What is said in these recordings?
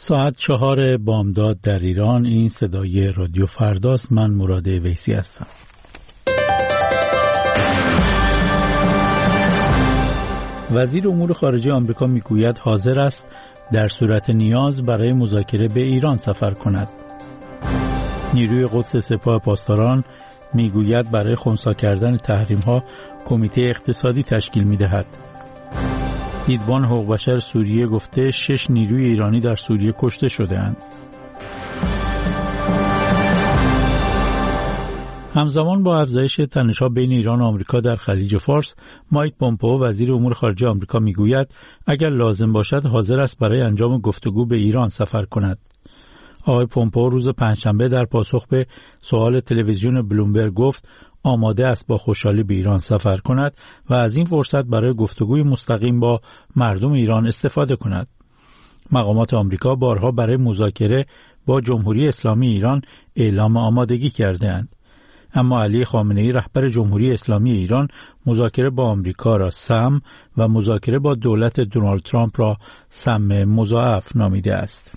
ساعت 4 بامداد در ایران. این صدای رادیو فرداست. من مراد ویسی هستم. وزیر امور خارجه آمریکا میگوید حاضر است در صورت نیاز برای مذاکره به ایران سفر کند. نیروی قدس سپاه پاسداران میگوید برای خنثی کردن تحریم‌ها کمیته اقتصادی تشکیل می‌دهد. دیدبان حقوق بشر سوریه گفته 6 نیروی ایرانی در سوریه کشته شده‌اند. همزمان با افزایش تنش‌ها بین ایران و آمریکا در خلیج فارس، مایک پومپئو وزیر امور خارجه آمریکا میگوید اگر لازم باشد حاضر است برای انجام گفتگو به ایران سفر کند. آقای پومپئو روز پنجشنبه در پاسخ به سوال تلویزیون بلومبرگ گفت آماده است با خوشحالی به ایران سفر کند و از این فرصت برای گفتگوی مستقیم با مردم ایران استفاده کند. مقامات آمریکا بارها برای مذاکره با جمهوری اسلامی ایران اعلام آمادگی کرده‌اند. اما علی خامنه‌ای رهبر جمهوری اسلامی ایران مذاکره با آمریکا را سم و مذاکره با دولت دونالد ترامپ را سم مضاعف نامیده است.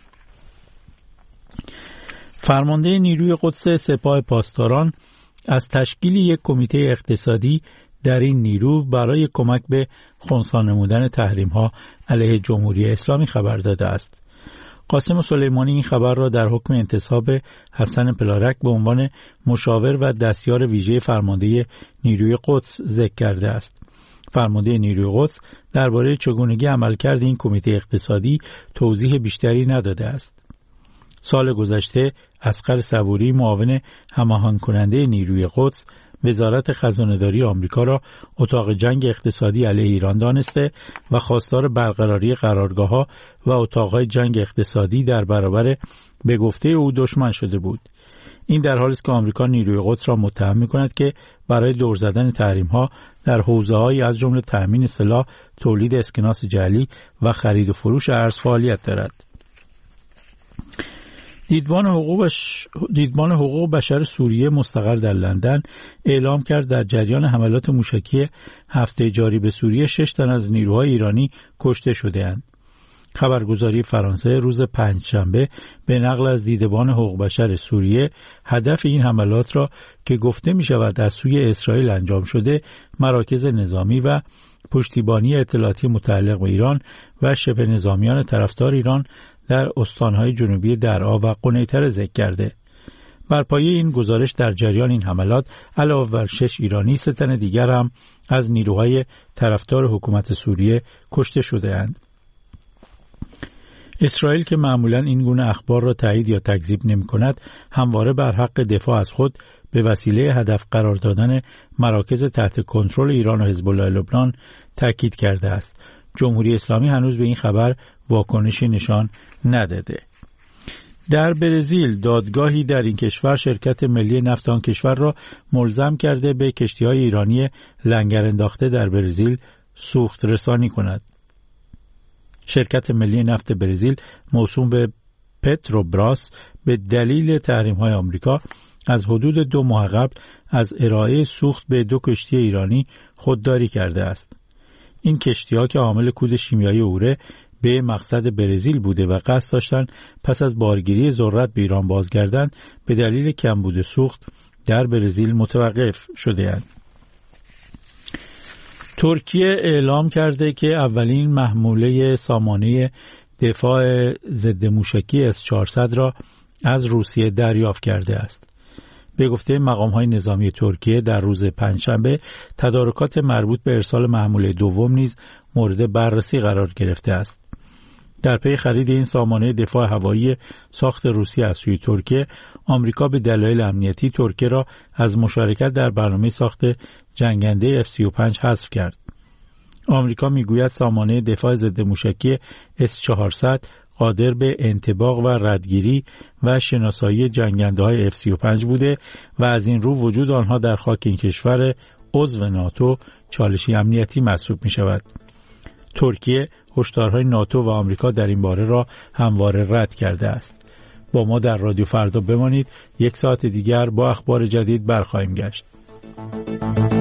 فرمانده نیروی قدس سپاه پاسداران از تشکیل یک کمیته اقتصادی در این نیرو برای کمک به خنثی نمودن تحریم‌ها علیه جمهوری اسلامی خبر داده است. قاسم سلیمانی این خبر را در حکم انتصاب حسن پلارک به عنوان مشاور و دستیار ویژه فرمانده نیروی قدس ذکر کرده است. فرمانده نیروی قدس درباره چگونگی عملکرد این کمیته اقتصادی توضیح بیشتری نداده است. سال گذشته اصغر صبوری معاون هماهنگ کننده نیروی قدس وزارت خزانه‌داری آمریکا را اتاق جنگ اقتصادی علیه ایران دانسته و خواستار برقراری قرارگاه‌ها و اتاق‌های جنگ اقتصادی در برابر به گفته او دشمن شده بود. این در حالی است که آمریکا نیروی قدس را متهم می‌کند که برای دور زدن تحریم‌ها در حوزه‌هایی از جمله تأمین سلاح، تولید اسکناس جعلی و خرید و فروش ارز فعالیت دارد. دیدبان حقوق بشر سوریه مستقر در لندن اعلام کرد در جریان حملات موشکی هفته جاری به سوریه 6 تن از نیروهای ایرانی کشته شده‌اند. خبرگزاری فرانسه روز پنجشنبه به نقل از دیدبان حقوق بشر سوریه هدف این حملات را که گفته می شود از سوی اسرائیل انجام شده مراکز نظامی و پشتیبانی اطلاعاتی متعلق به ایران و شبه نظامیان طرفدار ایران در استانهای جنوبی درعا و قنیطره ذکر کرده. بر پایه این گزارش در جریان این حملات علاوه بر 6 ایرانی 3 تن دیگر هم از نیروهای طرفدار حکومت سوریه کشته شده‌اند. اسرائیل که معمولاً این گونه اخبار را تایید یا تکذیب نمی‌کند، همواره بر حق دفاع از خود به وسیله هدف قرار دادن مراکز تحت کنترل ایران و حزب الله لبنان تاکید کرده است. جمهوری اسلامی هنوز به این خبر واکنشی نشان نداده. در برزیل دادگاهی در این کشور شرکت ملی نفت آن کشور را ملزم کرده به کشتی‌های ایرانی لنگر انداخته در برزیل سوخت رسانی کند. شرکت ملی نفت برزیل موسوم به پتروبراس به دلیل تحریم‌های آمریکا از حدود 2 ماه قبل از ارائه سوخت به 2 کشتی ایرانی خودداری کرده است. این کشتی‌ها که حامل کود شیمیایی اوره به مقصد برزیل بوده و قصد داشتند پس از بارگیری ذرت به ایران بازگردند، به دلیل کمبود سوخت در برزیل متوقف شده‌اند. ترکیه اعلام کرده که اولین محموله سامانه دفاع ضد موشکی S-400 را از روسیه دریافت کرده است. به گفته مقام‌های نظامی ترکیه در روز پنجشنبه تدارکات مربوط به ارسال محموله دوم نیز مورد بررسی قرار گرفته است. در پی خرید این سامانه دفاع هوایی ساخت روسیه از سوی ترکیه، آمریکا به دلایل امنیتی ترکیه را از مشارکت در برنامه ساخت جنگنده F-35 حذف کرد. آمریکا میگوید سامانه دفاع ضد موشکی S-400 قادر به انطباق و ردگیری و شناسایی جنگنده‌های F-35 بوده و از این رو وجود آنها در خاک این کشور عضو ناتو چالشی امنیتی محسوب می شود. ترکیه هشدارهای ناتو و آمریکا در این باره را همواره رد کرده است. با ما در رادیو فردا بمانید. 1 ساعت دیگر با اخبار جدید برخواهیم گشت.